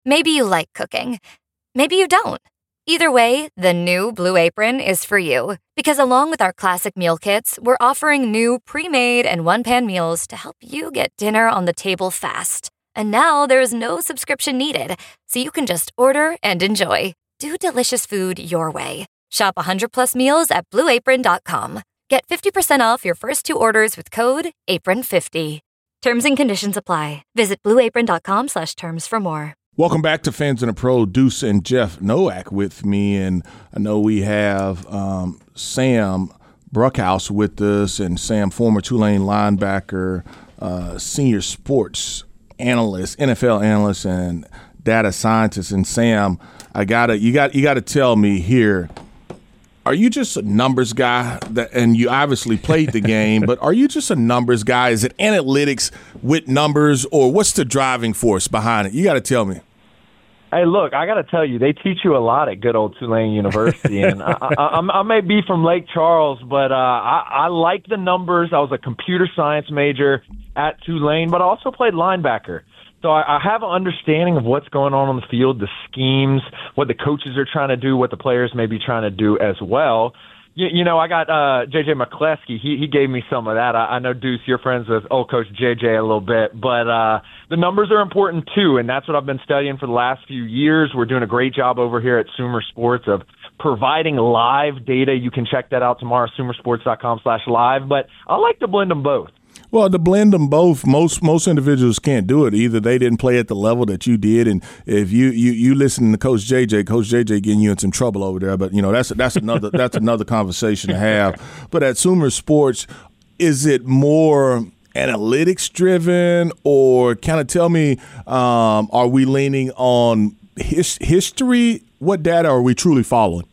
Maybe you like cooking. Maybe you don't. Either way, the new Blue Apron is for you. Because along with our classic meal kits, we're offering new pre-made and one-pan meals to help you get dinner on the table fast. And now there's no subscription needed, so you can just order and enjoy. Do delicious food your way. Shop 100+ meals at blueapron.com. Get 50% off your first 2 orders with code APRON50. Terms and conditions apply. Visit blueapron.com/terms for more. Welcome back to Fans in the Pro. Deuce and Jeff Nowak with me, and I know we have Sam Bruckhouse with us, and Sam, former Tulane linebacker, senior sports analyst, NFL analyst, and data scientist. And Sam, you gotta tell me here, are you just a numbers guy? And you obviously played the game, but are you just a numbers guy? Is it analytics with numbers, or what's the driving force behind it? You got to tell me. Hey, look, I got to tell you, they teach you a lot at good old Tulane University. And I may be from Lake Charles, but I like the numbers. I was a computer science major at Tulane, but I also played linebacker. So I have an understanding of what's going on the field, the schemes, what the coaches are trying to do, what the players may be trying to do as well. You know, I got J.J. McCleskey. He gave me some of that. I know, Deuce, you're friends with old Coach J.J. a little bit. But the numbers are important, too, and that's what I've been studying for the last few years. We're doing a great job over here at Sumer Sports of providing live data. You can check that out tomorrow, sumersports.com/live. But I like to blend them both. Well, to blend them both, most individuals can't do it. Either they didn't play at the level that you did, and if you listen to Coach JJ getting you in some trouble over there. But you know that's another conversation to have. But at Sumer Sports, is it more analytics driven, or kind of tell me, are we leaning on history? What data are we truly following?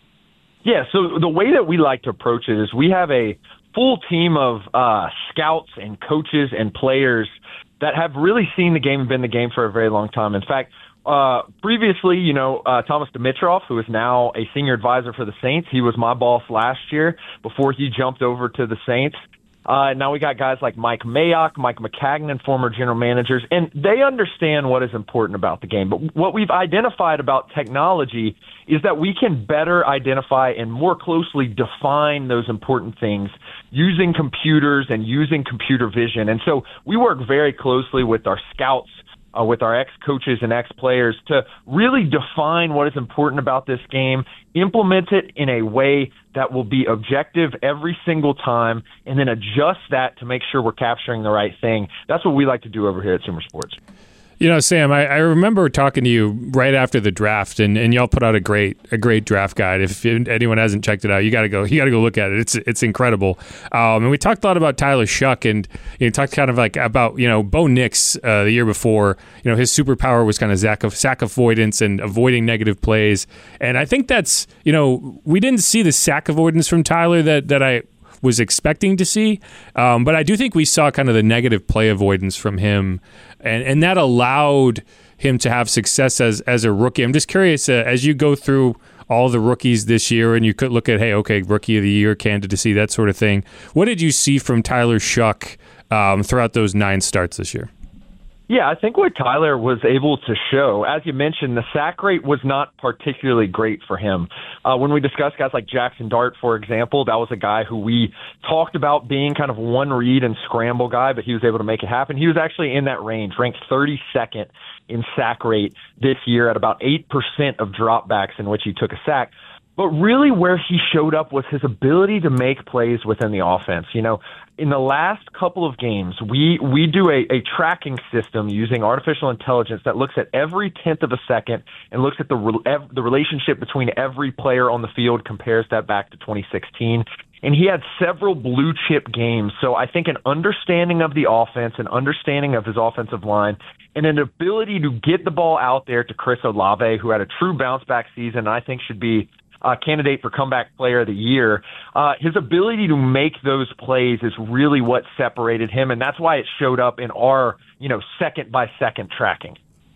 Yeah, so the way that we like to approach it is we have a full team of scouts and coaches and players that have really seen the game and been the game for a very long time. In fact, previously, Thomas Dimitrov, who is now a senior advisor for the Saints, he was my boss last year before he jumped over to the Saints. Now we got guys like Mike Mayock, Mike McCagnon, former general managers, and they understand what is important about the game. But what we've identified about technology is that we can better identify and more closely define those important things using computers and using computer vision. And so we work very closely with our scouts, with our ex-coaches and ex-players to really define what is important about this game, implement it in a way that will be objective every single time, and then adjust that to make sure we're capturing the right thing. That's what we like to do over here at Sumer Sports. You know, Sam, I remember talking to you right after the draft, and y'all put out a great draft guide. If anyone hasn't checked it out, you got to go look at it. It's incredible. And we talked a lot about Tyler Shuck, and talked kind of like about Bo Nix the year before. His superpower was kind of sack avoidance and avoiding negative plays. And I think that's we didn't see the sack avoidance from Tyler that I was expecting to see, but I do think we saw kind of the negative play avoidance from him. And that allowed him to have success as a rookie. I'm just curious, as you go through all the rookies this year and you could look at, Rookie of the Year, candidacy, that sort of thing, what did you see from Tyler Shuck throughout those 9 starts this year? Yeah, I think what Tyler was able to show, as you mentioned, the sack rate was not particularly great for him. When we discussed guys like Jackson Dart, for example, that was a guy who we talked about being kind of one read and scramble guy, but he was able to make it happen. He was actually in that range, ranked 32nd in sack rate this year at about 8% of dropbacks in which he took a sack. But really where he showed up was his ability to make plays within the offense. In the last couple of games, we do a tracking system using artificial intelligence that looks at every 10th of a second and looks at the relationship between every player on the field, compares that back to 2016. And he had several blue chip games. So I think an understanding of the offense, an understanding of his offensive line, and an ability to get the ball out there to Chris Olave, who had a true bounce back season, I think should be candidate for comeback player of the year. His ability to make those plays is really what separated him, and that's why it showed up in our, second by second tracking.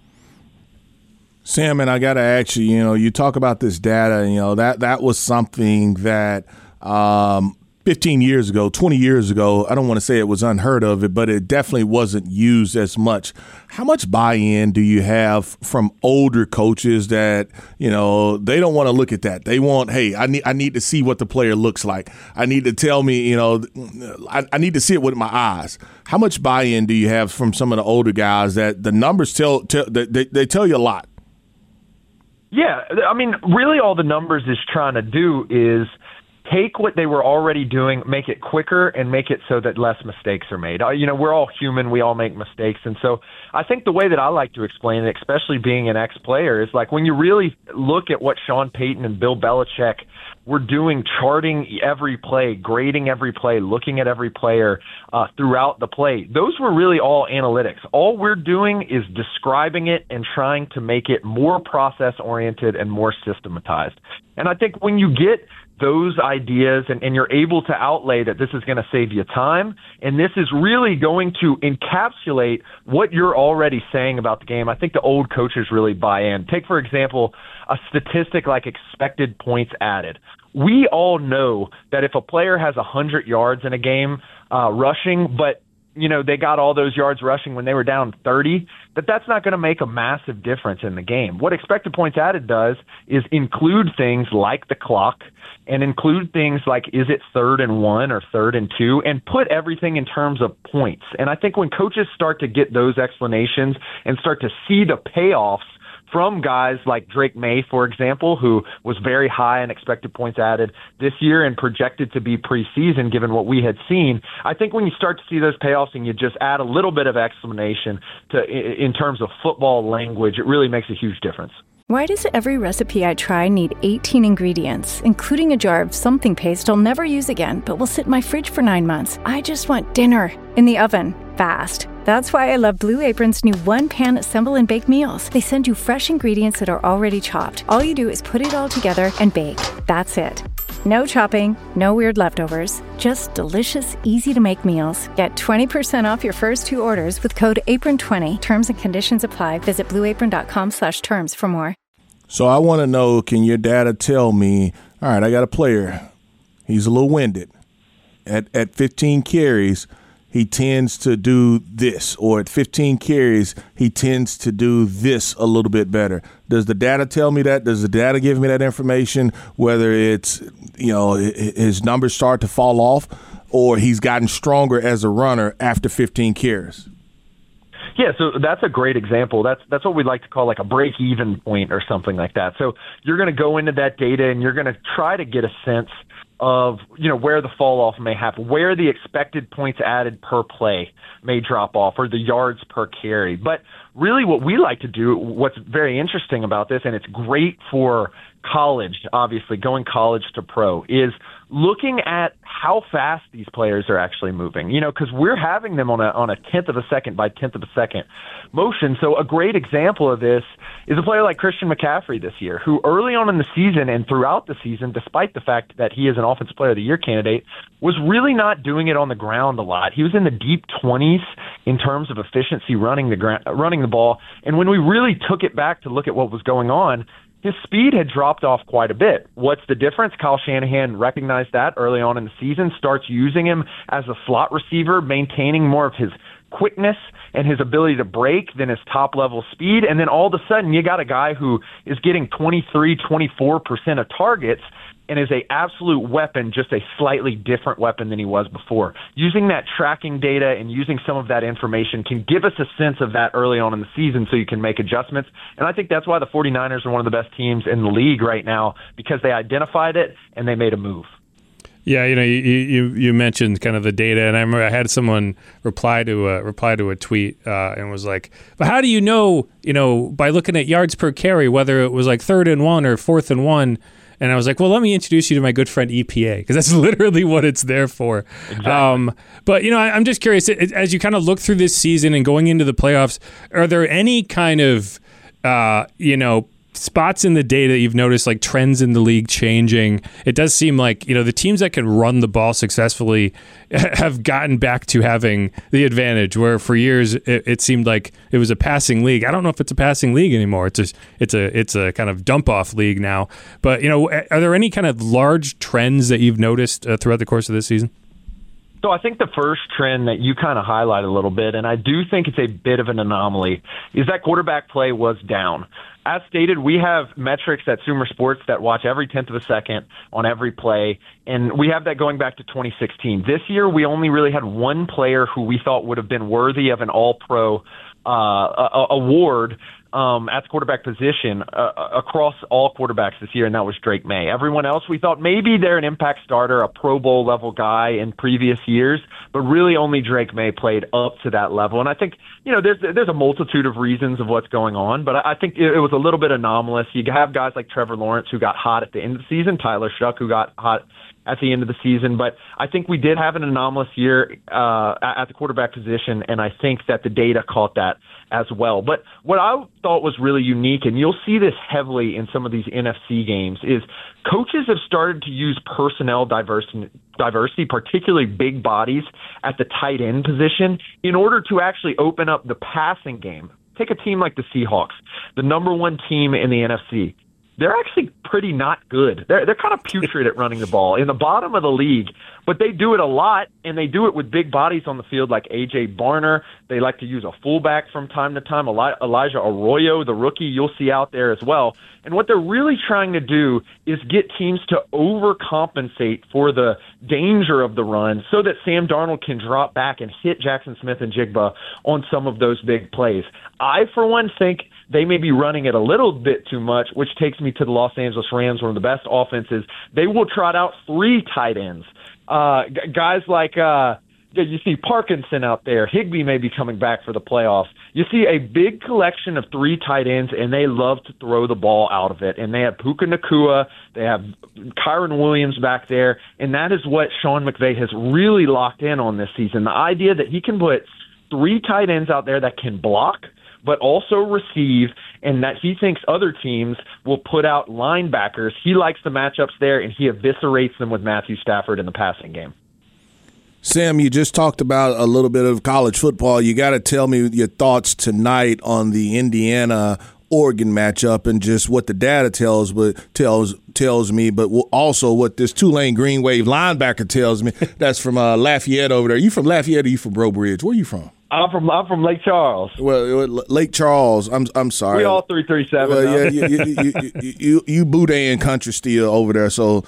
Sam, and I got to ask you, you talk about this data, that was something that 15 years ago, 20 years ago, I don't want to say it was unheard of, but it definitely wasn't used as much. How much buy-in do you have from older coaches that, they don't want to look at that? They want, hey, I need to see what the player looks like. I need to tell me, I need to see it with my eyes. How much buy-in do you have from some of the older guys that the numbers they tell you a lot? Yeah, I mean, really all the numbers is trying to do is take what they were already doing, make it quicker, and make it so that less mistakes are made. We're all human. We all make mistakes. And so I think the way that I like to explain it, especially being an ex-player, is like when you really look at what Sean Payton and Bill Belichick were doing, charting every play, grading every play, looking at every player throughout the play, those were really all analytics. All we're doing is describing it and trying to make it more process-oriented and more systematized. And I think when you get those ideas and you're able to outlay that this is going to save you time and this is really going to encapsulate what you're already saying about the game, I think the old coaches really buy in. Take, for example, a statistic like expected points added. We all know that if a player has 100 yards in a game rushing, but they got all those yards rushing when they were down 30, that's not going to make a massive difference in the game. What expected points added does is include things like the clock and include things like, is it 3rd and 1 or 3rd and 2, and put everything in terms of points. And I think when coaches start to get those explanations and start to see the payoffs from guys like Drake May, for example, who was very high in expected points added this year and projected to be preseason given what we had seen, I think when you start to see those payoffs and you just add a little bit of explanation in terms of football language, it really makes a huge difference. Why does every recipe I try need 18 ingredients, including a jar of something paste I'll never use again, but will sit in my fridge for 9 months? I just want dinner in the oven, fast. That's why I love Blue Apron's new one-pan assemble and bake meals. They send you fresh ingredients that are already chopped. All you do is put it all together and bake. That's it. No chopping, no weird leftovers, just delicious, easy-to-make meals. Get 20% off your first 2 orders with code APRON20. Terms and conditions apply. Visit blueapron.com/terms for more. So I want to know, can your data tell me, all right, I got a player. He's a little winded. At 15 carries, he tends to do this, or at 15 carries, he tends to do this a little bit better. Does the data tell me that? Does the data give me that information, whether it's, his numbers start to fall off or he's gotten stronger as a runner after 15 carries? Yeah, so that's a great example. That's what we like to call like a break-even point or something like that. So you're going to go into that data and you're going to try to get a sense of where the fall off may happen, where the expected points added per play may drop off, or the yards per carry. But really what we like to do, what's very interesting about this, and it's great for college, obviously, going college to pro, is looking at how fast these players are actually moving, because we're having them on a 10th of a second by 10th of a second motion. So a great example of this is a player like Christian McCaffrey this year, who early on in the season and throughout the season, despite the fact that he is an Offensive Player of the Year candidate, was really not doing it on the ground a lot. He was in the deep 20s in terms of efficiency running the ball. And when we really took it back to look at what was going on, his speed had dropped off quite a bit. What's the difference? Kyle Shanahan recognized that early on in the season, starts using him as a slot receiver, maintaining more of his quickness and his ability to break than his top-level speed. And then all of a sudden, you got a guy who is getting 23, 24% of targets and is a absolute weapon, just a slightly different weapon than he was before. Using that tracking data and using some of that information can give us a sense of that early on in the season so you can make adjustments. And I think that's why the 49ers are one of the best teams in the league right now, because they identified it and they made a move. Yeah, you mentioned kind of the data, and I remember I had someone reply to a tweet and was like, "But how do you know by looking at yards per carry whether it was like 3rd and 1 or 4th and 1?" And I was like, well, let me introduce you to my good friend EPA, because that's literally what it's there for. Exactly. But, I'm just curious, as you kind of look through this season and going into the playoffs, are there any kind of, spots in the data that you've noticed, like trends in the league changing? It does seem like, the teams that can run the ball successfully have gotten back to having the advantage, where for years it seemed like it was a passing league. I don't know if it's a passing league anymore. It's a kind of dump off league now. But, are there any kind of large trends that you've noticed throughout the course of this season? So I think the first trend that you kind of highlight a little bit, and I do think it's a bit of an anomaly, is that quarterback play was down. As stated, we have metrics at Sumer Sports that watch every 10th of a second on every play, and we have that going back to 2016. This year, we only really had one player who we thought would have been worthy of an All-Pro award at the quarterback position across all quarterbacks this year, and that was Drake May. Everyone else, we thought maybe they're an impact starter, a Pro Bowl level guy in previous years, but really only Drake May played up to that level. And I think, there's a multitude of reasons of what's going on, but I think it was a little bit anomalous. You have guys like Trevor Lawrence who got hot at the end of the season, Tyler Shuck who got hot at the end of the season, but I think we did have an anomalous year at the quarterback position, and I think that the data caught that as well. But what I thought was really unique, and you'll see this heavily in some of these NFC games, is coaches have started to use personnel diversity, particularly big bodies at the tight end position, in order to actually open up the passing game. Take a team like the Seahawks, the number one team in the NFC. They're actually pretty not good. They're kind of putrid at running the ball, in the bottom of the league, but they do it a lot, and they do it with big bodies on the field like A.J. Barner. They like to use a fullback from time to time. Elijah Arroyo, the rookie, you'll see out there as well. And what they're really trying to do is get teams to overcompensate for the danger of the run so that Sam Darnold can drop back and hit Jackson Smith and Jigba on some of those big plays. I, for one, think they may be running it a little bit too much, which takes me to the Los Angeles Rams, one of the best offenses. They will trot out 3 tight ends. Guys like you see Parkinson out there. Higbee may be coming back for the playoffs. You see a big collection of 3 tight ends, and they love to throw the ball out of it. And they have Puka Nacua. They have Kyron Williams back there. And that is what Sean McVay has really locked in on this season. The idea that he can put 3 tight ends out there that can block, but also receive, and that he thinks other teams will put out linebackers. He likes the matchups there, and he eviscerates them with Matthew Stafford in the passing game. Sam, you just talked about a little bit of college football. You got to tell me your thoughts tonight on the Indiana-Oregon matchup and just what the data tells me, but also what this Tulane Green Wave linebacker tells me. That's from Lafayette over there. You from Lafayette or you from Breaux Bridge? Where are you from? I'm from Lake Charles. Well, Lake Charles. I'm sorry. We all 337. Well, yeah, you Boudin country still over there, so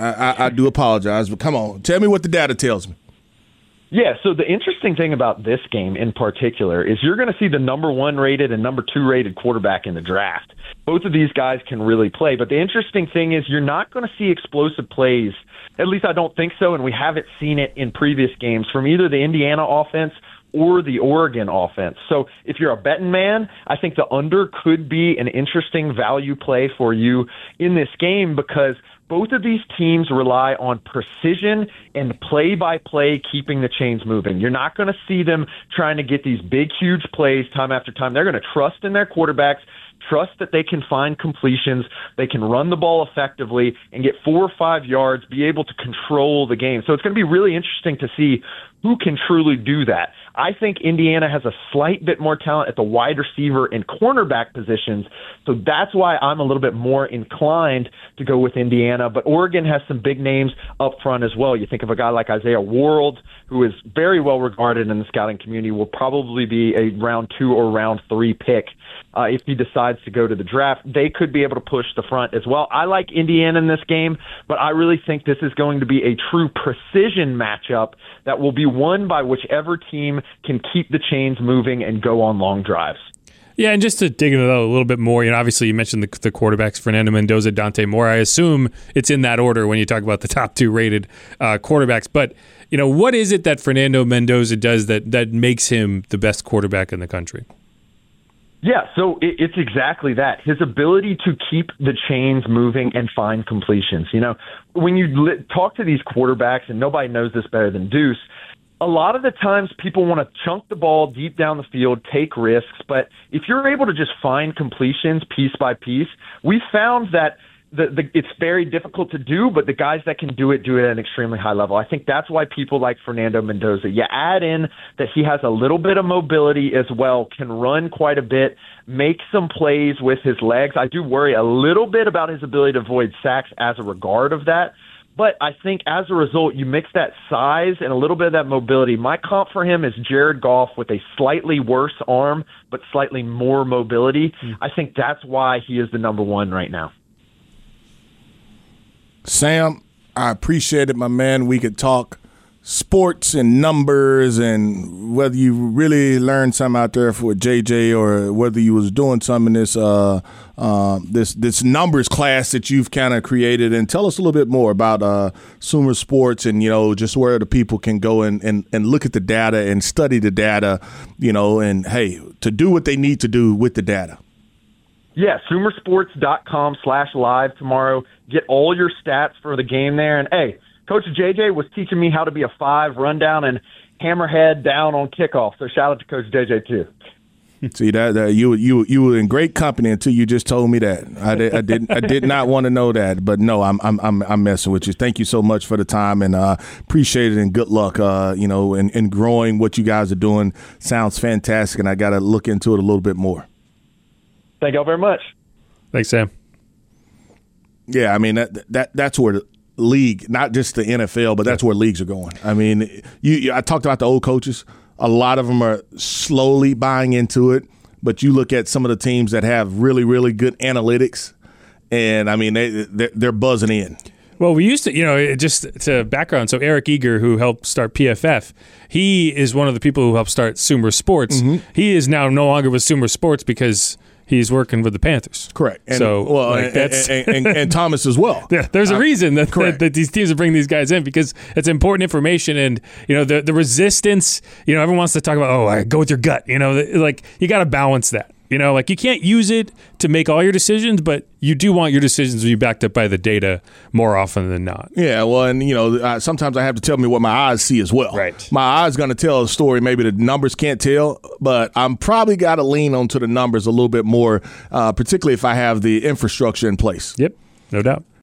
I do apologize. But come on, tell me what the data tells me. Yeah, so the interesting thing about this game in particular is you're going to see the number 1 rated and number 2 rated quarterback in the draft. Both of these guys can really play, but the interesting thing is you're not going to see explosive plays. At least I don't think so, and we haven't seen it in previous games from either the Indiana offense or the Oregon offense. So if you're a betting man, I think the under could be an interesting value play for you in this game because both of these teams rely on precision and play-by-play keeping the chains moving. You're not going to see them trying to get these big, huge plays time after time. They're going to trust in their quarterbacks, trust that they can find completions, they can run the ball effectively and get 4 or 5 yards, be able to control the game. So it's going to be really interesting to see who can truly do that. I think Indiana has a slight bit more talent at the wide receiver and cornerback positions, so that's why I'm a little bit more inclined to go with Indiana. But Oregon has some big names up front as well. You think of a guy like Isaiah World, who is very well regarded in the scouting community, will probably be a round 2 or round 3 pick if he decides to go to the draft. They could be able to push the front as well. I like Indiana in this game, but I really think this is going to be a true precision matchup that will be won by whichever team can keep the chains moving and go on long drives. Yeah, and just to dig into that a little bit more, obviously you mentioned the quarterbacks, Fernando Mendoza, Dante Moore. I assume it's in that order when you talk about the top 2 rated quarterbacks. But, what is it that Fernando Mendoza does that makes him the best quarterback in the country? Yeah, so it's exactly that. His ability to keep the chains moving and find completions. When you talk to these quarterbacks, and nobody knows this better than Deuce, A lot of the times people want to chunk the ball deep down the field, take risks, but if you're able to just find completions piece by piece, we found that it's very difficult to do, but the guys that can do it at an extremely high level. I think that's why people like Fernando Mendoza. You add in that he has a little bit of mobility as well, can run quite a bit, make some plays with his legs. I do worry a little bit about his ability to avoid sacks as a regard of that. But I think as a result, you mix that size and a little bit of that mobility. My comp for him is Jared Goff with a slightly worse arm, but slightly more mobility. I think that's why he is the number one right now. Sam, I appreciate it, my man. We could talk sports and numbers and whether you really learned something out there for JJ or whether you was doing some in this this numbers class that you've kind of created. And tell us a little bit more about Sumer Sports and, just where the people can go and look at the data and study the data, and, hey, to do what they need to do with the data. Yeah, sumersports.com/live tomorrow. Get all your stats for the game there. And, hey, Coach JJ was teaching me how to be a 5 rundown and hammerhead down on kickoff. So shout out to Coach JJ, too. See, that you were in great company until you just told me that. I did not want to know that, but no, I'm messing with you. Thank you so much for the time, and appreciate it, and good luck. In growing what you guys are doing. Sounds fantastic, and I got to look into it a little bit more. Thank y'all very much. Thanks, Sam. Yeah, I mean that's where the league, not just the NFL, but that's where leagues are going. I mean, I talked about the old coaches. A lot of them are slowly buying into it, but you look at some of the teams that have really, really good analytics, and I mean they're buzzing in. Well, we used to, just to background. So Eric Eager, who helped start PFF, he is one of the people who helped start Sumer Sports. Mm-hmm. He is now no longer with Sumer Sports because he's working with the Panthers. Correct. And, so, that's and Thomas as well. Yeah, there's a reason that these teams are bringing these guys in, because it's important information. And the resistance. Everyone wants to talk about, go with your gut. You got to balance that. You can't use it to make all your decisions, but you do want your decisions to be backed up by the data more often than not. Yeah, well, and, sometimes I have to tell me what my eyes see as well. Right. My eyes going to tell a story maybe the numbers can't tell, but I'm probably got to lean onto the numbers a little bit more, particularly if I have the infrastructure in place. Yep, no doubt.